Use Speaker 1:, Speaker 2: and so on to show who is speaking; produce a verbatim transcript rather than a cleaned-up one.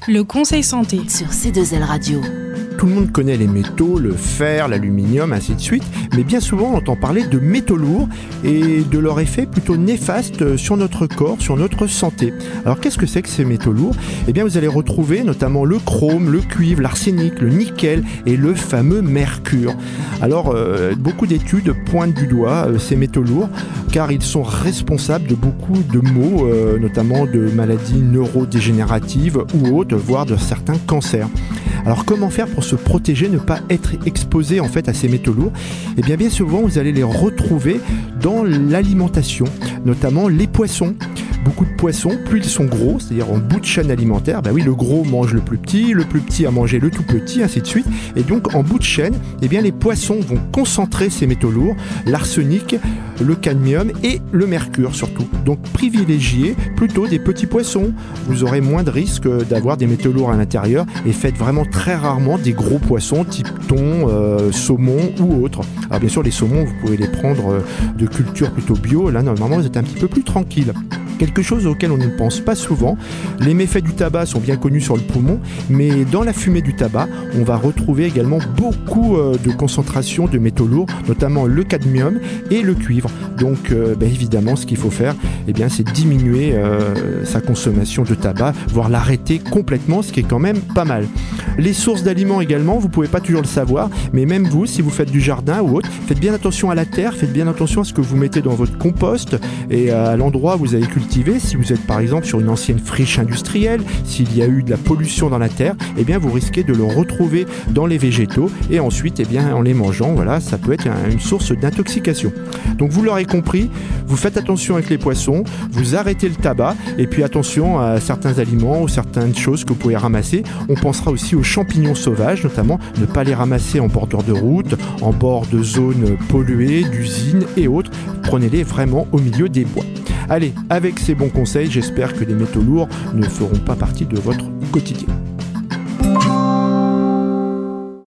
Speaker 1: Le conseil santé
Speaker 2: sur C deux L Radio.
Speaker 3: Tout le monde connaît les métaux, le fer, l'aluminium, ainsi de suite, mais bien souvent on entend parler de métaux lourds et de leur effet plutôt néfaste sur notre corps, sur notre santé. Alors qu'est-ce que c'est que ces métaux lourds ? Eh bien vous allez retrouver notamment le chrome, le cuivre, l'arsenic, le nickel et le fameux mercure. Alors euh, beaucoup d'études pointent du doigt euh, ces métaux lourds car ils sont responsables de beaucoup de maux, euh, notamment de maladies neurodégénératives ou autres, voire de certains cancers. Alors comment faire pour se protéger, ne pas être exposé en fait à ces métaux lourds ? Eh bien bien souvent vous allez les retrouver dans l'alimentation, notamment les poissons. Beaucoup de poissons, plus ils sont gros, c'est-à-dire en bout de chaîne alimentaire, ben oui, le gros mange le plus petit, le plus petit a mangé le tout petit, ainsi de suite. Et donc, en bout de chaîne, eh bien, les poissons vont concentrer ces métaux lourds, l'arsenic, le cadmium et le mercure surtout. Donc, privilégiez plutôt des petits poissons. Vous aurez moins de risques d'avoir des métaux lourds à l'intérieur et faites vraiment très rarement des gros poissons type thon, euh, saumon ou autre. Alors, bien sûr, les saumons, vous pouvez les prendre de culture plutôt bio. Là, normalement, vous êtes un petit peu plus tranquille. Quelque chose auquel on ne pense pas souvent, les méfaits du tabac sont bien connus sur le poumon, mais dans la fumée du tabac, on va retrouver également beaucoup de concentration de métaux lourds, notamment le cadmium et le cuivre. Donc euh, ben évidemment, ce qu'il faut faire, eh bien, c'est diminuer euh, sa consommation de tabac, voire l'arrêter complètement, ce qui est quand même pas mal. Les sources d'aliments également, vous ne pouvez pas toujours le savoir, mais même vous, si vous faites du jardin ou autre, faites bien attention à la terre, faites bien attention à ce que vous mettez dans votre compost et à l'endroit où vous avez cultivé. Si vous êtes par exemple sur une ancienne friche industrielle, s'il y a eu de la pollution dans la terre, eh bien vous risquez de le retrouver dans les végétaux et ensuite, eh bien, en les mangeant, voilà, ça peut être une source d'intoxication. Donc vous l'aurez compris, vous faites attention avec les poissons, vous arrêtez le tabac et puis attention à certains aliments ou certaines choses que vous pouvez ramasser. On pensera aussi aux champignons sauvages, notamment ne pas les ramasser en bordure de route, en bord de zones polluées, d'usines et autres. Prenez-les vraiment au milieu des bois. Allez, avec ces bons conseils, j'espère que les métaux lourds ne feront pas partie de votre quotidien.